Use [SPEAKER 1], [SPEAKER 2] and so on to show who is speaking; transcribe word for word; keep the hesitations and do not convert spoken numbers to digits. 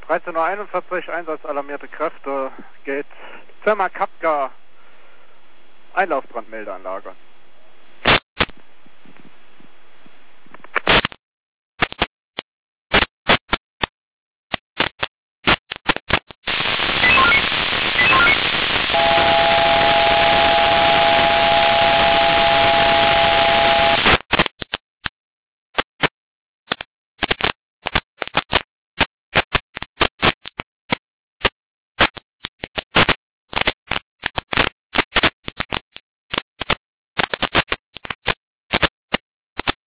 [SPEAKER 1] dreizehn Uhr einundvierzig, Einsatz alarmierte Kräfte, geht Firma Kapka, Einlaufbrandmeldeanlage.